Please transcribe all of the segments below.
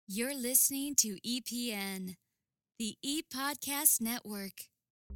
You're listening to EPN, the ePodcast Network.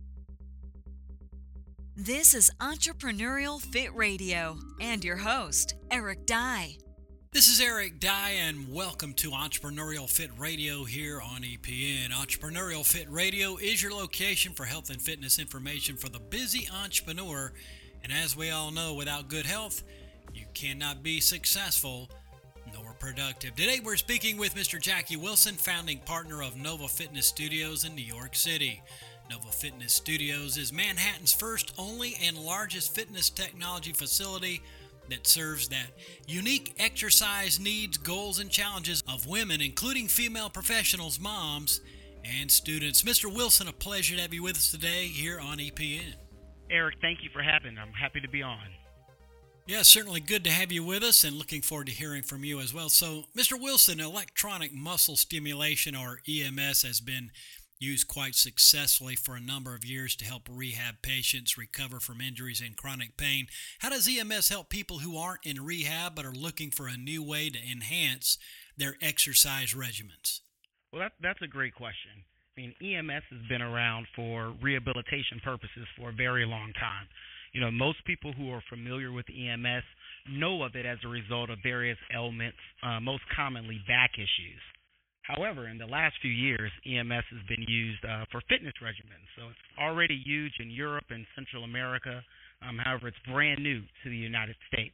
This is Entrepreneurial Fit Radio and your host, Eric Dye. This is Eric Dye, and welcome to Entrepreneurial Fit Radio here on EPN. Entrepreneurial Fit Radio is your location for health and fitness information for the busy entrepreneur. And as we all know, without good health, you cannot be successful nor productive. Today we're speaking with Mr. Jackie Wilson, founding partner of Nova Fitness Studios in New York City. Nova Fitness Studios is Manhattan's first, only, and largest fitness technology facility that serves that unique exercise needs, goals, and challenges of women, including female professionals, moms, and students. Mr. Wilson, a pleasure to have you with us today here on EPN. Eric, thank you for having me. I'm happy to be on. Yeah, certainly good to have you with us, and looking forward to hearing from you as well. So, Mr. Wilson, electronic muscle stimulation, or EMS, has been used quite successfully for a number of years to help rehab patients recover from injuries and chronic pain. How does EMS help people who aren't in rehab but are looking for a new way to enhance their exercise regimens? Well, that's a great question. I mean, EMS has been around for rehabilitation purposes for a very long time. You know, most people who are familiar with EMS know of it as a result of various ailments, most commonly back issues. However, in the last few years, EMS has been used for fitness regimens. So it's already used in Europe and Central America. However, it's brand new to the United States.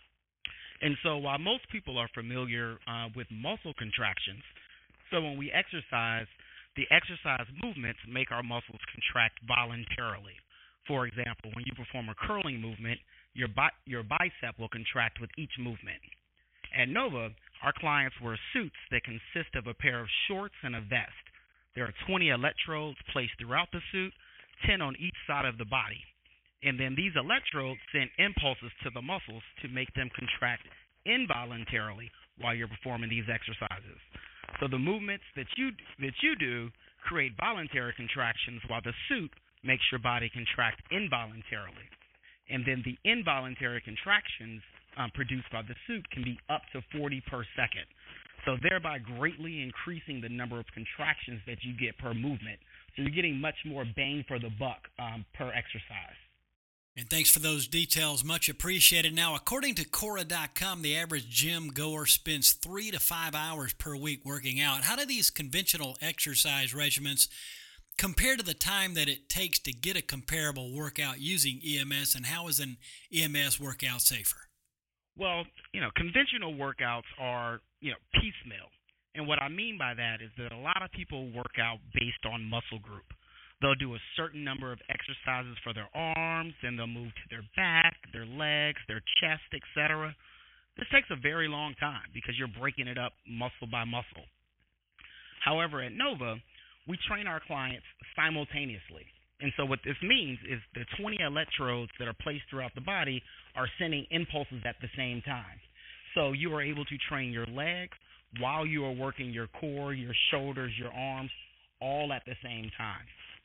And so while most people are familiar with muscle contractions, so when we exercise, the exercise movements make our muscles contract voluntarily. For example, when you perform a curling movement, your bicep will contract with each movement. At Nova, our clients wear suits that consist of a pair of shorts and a vest. There are 20 electrodes placed throughout the suit, 10 on each side of the body. And then these electrodes send impulses to the muscles to make them contract involuntarily while you're performing these exercises. So the movements that you do create voluntary contractions, while the suit makes your body contract involuntarily. And then the involuntary contractions produced by the suit can be up to 40 per second, so thereby greatly increasing the number of contractions that you get per movement. So you're getting much more bang for the buck per exercise. And thanks for those details. Much appreciated. Now, according to Quora.com, the average gym goer spends 3 to 5 hours per week working out. How do these conventional exercise regimens compare to the time that it takes to get a comparable workout using EMS, and how is an EMS workout safer? Well, conventional workouts are, piecemeal. And what I mean by that is that a lot of people work out based on muscle group. They'll do a certain number of exercises for their arms, then they'll move to their back, their legs, their chest, etc. This takes a very long time because you're breaking it up muscle by muscle. However, at Nova, we train our clients simultaneously. And so what this means is the 20 electrodes that are placed throughout the body are sending impulses at the same time. So you are able to train your legs while you are working your core, your shoulders, your arms, all at the same time.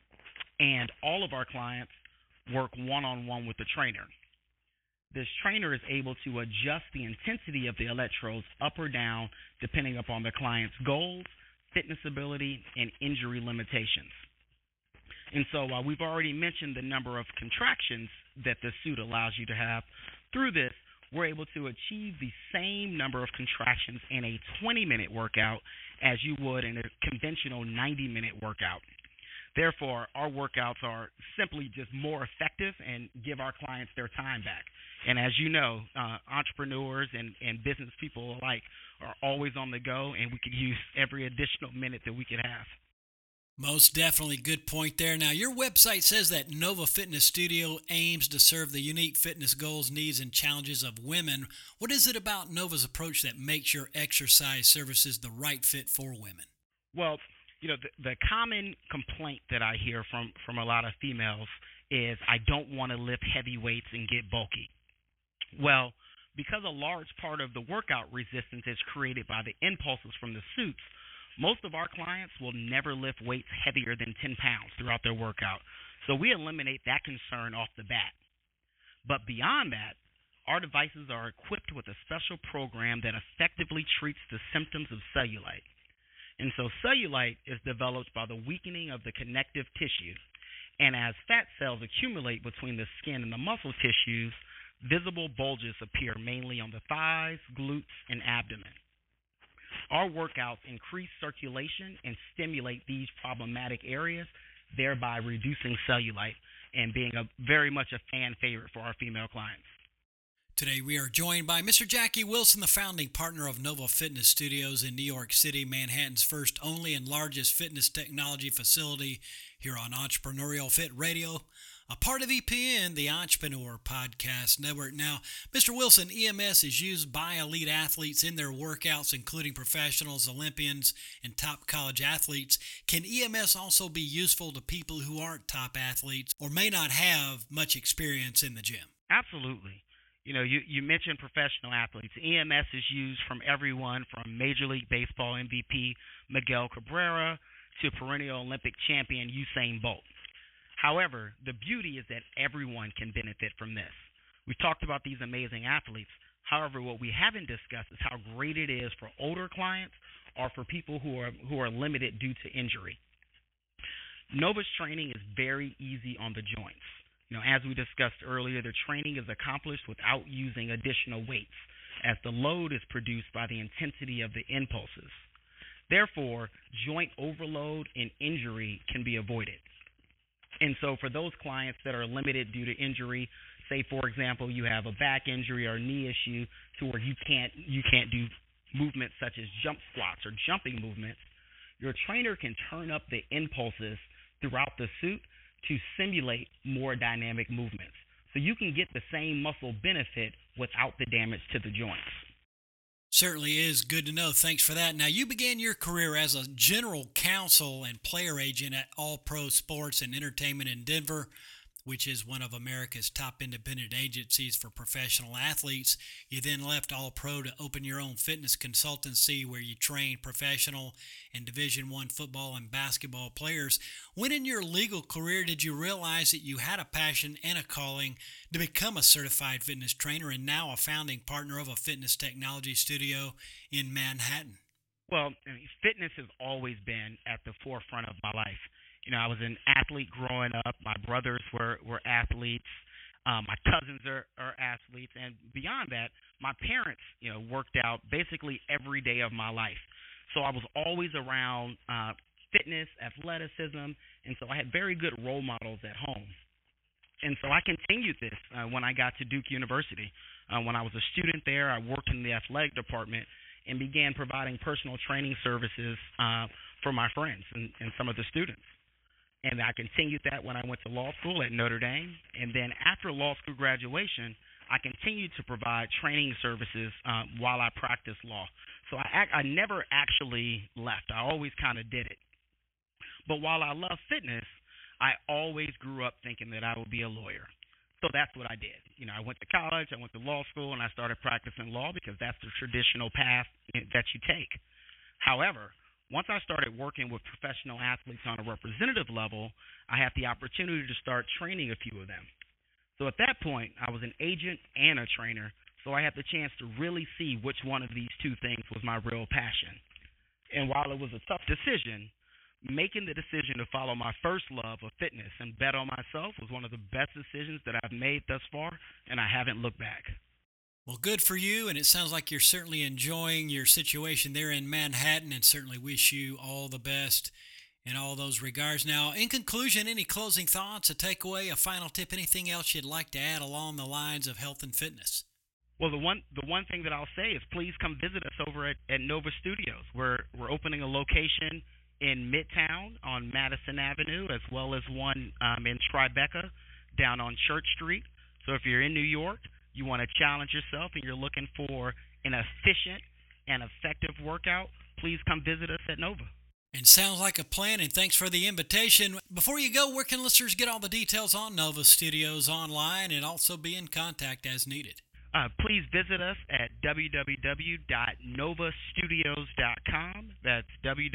And all of our clients work one-on-one with the trainer. This trainer is able to adjust the intensity of the electrodes up or down depending upon the client's goals, fitness ability, and injury limitations. And so while we've already mentioned the number of contractions that the suit allows you to have, through this, we're able to achieve the same number of contractions in a 20-minute workout as you would in a conventional 90-minute workout. Therefore, our workouts are simply just more effective and give our clients their time back. And as you know, entrepreneurs and business people alike are always on the go, and we could use every additional minute that we could have. Most definitely. Good point there. Now, your website says that Nova Fitness Studio aims to serve the unique fitness goals, needs, and challenges of women. What is it about Nova's approach that makes your exercise services the right fit for women? Well, the common complaint that I hear from a lot of females is, I don't want to lift heavy weights and get bulky. Well, because a large part of the workout resistance is created by the impulses from the suits, most of our clients will never lift weights heavier than 10 pounds throughout their workout. So we eliminate that concern off the bat. But beyond that, our devices are equipped with a special program that effectively treats the symptoms of cellulite. And so cellulite is developed by the weakening of the connective tissue. And as fat cells accumulate between the skin and the muscle tissues, visible bulges appear mainly on the thighs, glutes, and abdomen. Our workouts increase circulation and stimulate these problematic areas, thereby reducing cellulite and being very much a fan favorite for our female clients. Today we are joined by Mr. Jackie Wilson, the founding partner of Nova Fitness Studios in New York City, Manhattan's first, only, and largest fitness technology facility here on Entrepreneurial Fit Radio, a part of EPN, the Entrepreneur Podcast Network. Now, Mr. Wilson, EMS is used by elite athletes in their workouts, including professionals, Olympians, and top college athletes. Can EMS also be useful to people who aren't top athletes or may not have much experience in the gym? Absolutely. You mentioned professional athletes. EMS is used from everyone from Major League Baseball MVP Miguel Cabrera to perennial Olympic champion Usain Bolt. However, the beauty is that everyone can benefit from this. We talked about these amazing athletes. However, what we haven't discussed is how great it is for older clients or for people who are limited due to injury. Nova's training is very easy on the joints. As we discussed earlier, the training is accomplished without using additional weights, as the load is produced by the intensity of the impulses. Therefore, joint overload and injury can be avoided. And so for those clients that are limited due to injury, say, for example, you have a back injury or knee issue to where you can't do movements such as jump squats or jumping movements, your trainer can turn up the impulses throughout the suit to simulate more dynamic movements. So you can get the same muscle benefit without the damage to the joints. Certainly is good to know. Thanks for that. Now, you began your career as a general counsel and player agent at All Pro Sports and Entertainment in Denver, which is one of America's top independent agencies for professional athletes. You then left All Pro to open your own fitness consultancy where you train professional and Division I football and basketball players. When in your legal career did you realize that you had a passion and a calling to become a certified fitness trainer and now a founding partner of a fitness technology studio in Manhattan? Well, fitness has always been at the forefront of my life. I was an athlete growing up. My brothers were athletes. My cousins are athletes. And beyond that, my parents, worked out basically every day of my life. So I was always around fitness, athleticism, and so I had very good role models at home. And so I continued this when I got to Duke University. When I was a student there, I worked in the athletic department and began providing personal training services for my friends and some of the students. And I continued that when I went to law school at Notre Dame. And then after law school graduation, I continued to provide training services while I practiced law. So I never actually left. I always kind of did it. But while I love fitness, I always grew up thinking that I would be a lawyer. So that's what I did. I went to college, I went to law school, and I started practicing law because that's the traditional path that you take. However, once I started working with professional athletes on a representative level, I had the opportunity to start training a few of them. So at that point, I was an agent and a trainer, so I had the chance to really see which one of these two things was my real passion. And while it was a tough decision, making the decision to follow my first love of fitness and bet on myself was one of the best decisions that I've made thus far, and I haven't looked back. Well, good for you, and it sounds like you're certainly enjoying your situation there in Manhattan, and certainly wish you all the best in all those regards. Now, in conclusion, any closing thoughts, a takeaway, a final tip, anything else you'd like to add along the lines of health and fitness? Well, the one thing that I'll say is please come visit us over at Nova Studios. We're opening a location in Midtown on Madison Avenue, as well as one in Tribeca down on Church Street. So if you're in New York, you want to challenge yourself and you're looking for an efficient and effective workout, please come visit us at Nova. And sounds like a plan, and thanks for the invitation. Before you go, where can listeners get all the details on Nova Studios online and also be in contact as needed? Please visit us at www.novastudios.com. That's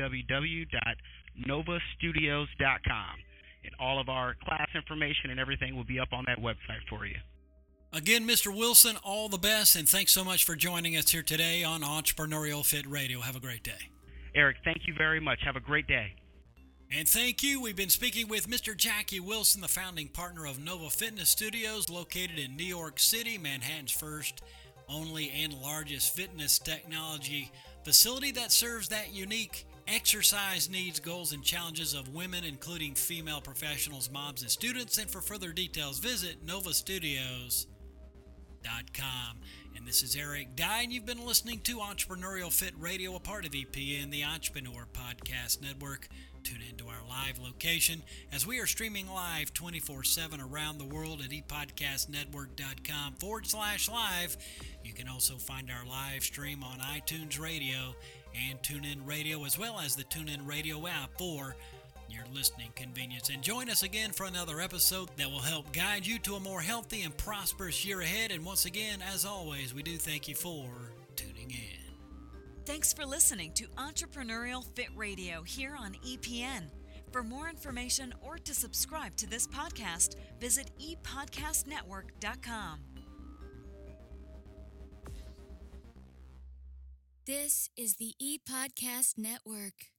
www.novastudios.com. And all of our class information and everything will be up on that website for you. Again, Mr. Wilson, all the best, and thanks so much for joining us here today on Entrepreneurial Fit Radio. Have a great day. Eric, thank you very much. Have a great day. And thank you. We've been speaking with Mr. Jackie Wilson, the founding partner of Nova Fitness Studios, located in New York City, Manhattan's first, only, and largest fitness technology facility that serves that unique exercise needs, goals, and challenges of women, including female professionals, moms, and students. And for further details, visit novastudios.com. And this is Eric Dye, and you've been listening to Entrepreneurial Fit Radio, a part of EPN, the Entrepreneur Podcast Network. Tune into our live location as we are streaming live 24/7 around the world at epodcastnetwork.com/live. You can also find our live stream on iTunes Radio and TuneIn Radio, as well as the TuneIn Radio app for your listening convenience. And join us again for another episode that will help guide you to a more healthy and prosperous year ahead. And once again, as always, we do thank you for tuning in. Thanks for listening to Entrepreneurial Fit Radio here on EPN. For more information or to subscribe to this podcast, visit epodcastnetwork.com. This is the ePodcast Network.